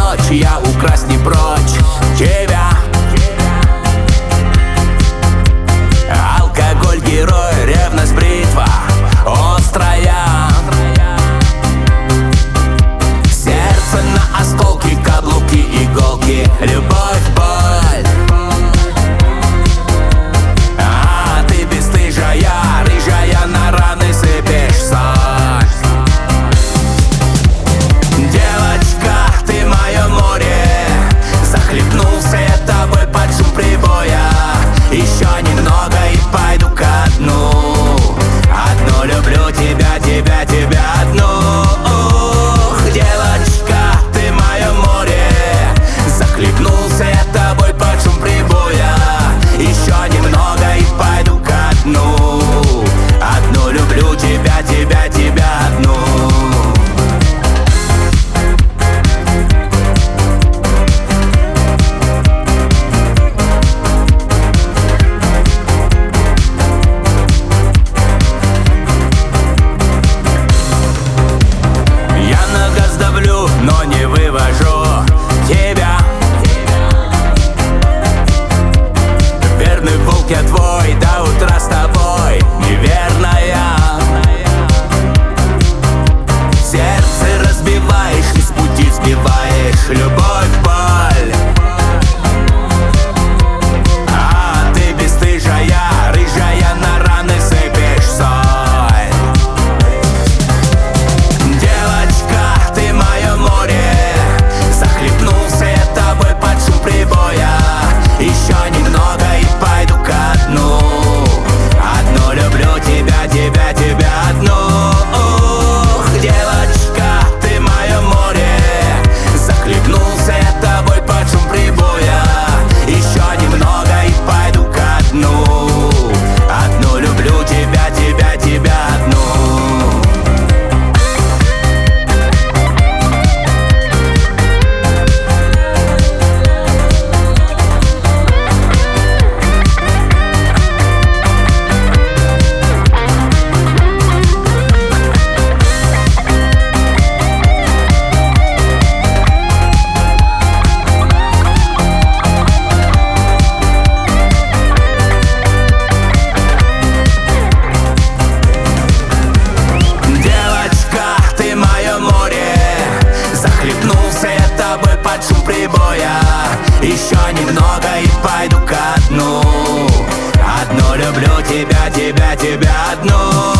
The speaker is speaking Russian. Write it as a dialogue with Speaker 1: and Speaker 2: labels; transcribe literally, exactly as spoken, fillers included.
Speaker 1: прочь, я украсть не прочь тебя. Алкоголь герой, ревность бритва острая. Сердце на осколки, каблуки, иголки, любовь, боль. А ты бесстыжая, рыжая, на раны сыпешь соль. Девочка, ты мое море, захлебнулся я тобой под шум прибоя. Еще немного и пойду ко дну. Одну люблю тебя, тебя, тебя одну. Ух, девочка, ты мое море, захлебнулся я тобой под шум прибоя. Еще немного и пойду ко дну. Одну люблю тебя, тебя, тебя одну. Но не вывожу тебя. Верный волк я твой, до утра с тобой, неверная. Сердце разбиваешь, из пути сбиваешь, любовь, боль. А ты бесстыжая, рыжая, на раны сыпешь соль. Девочка, ты мое море, захлебнулся я тобой под шум прибоя. Еще немного и пойду ко дну. Одну люблю тебя, тебя, тебя одну. Ух, девочка, ты мое море, захлебнулся я тобой под шум прибоя. Еще немного и пойду ко дну. Одну люблю тебя, тебя, тебя одну. Захлебнулся я тобой под шум прибоя. Еще немного и пойду ко дну. Одну люблю тебя, тебя, тебя одну.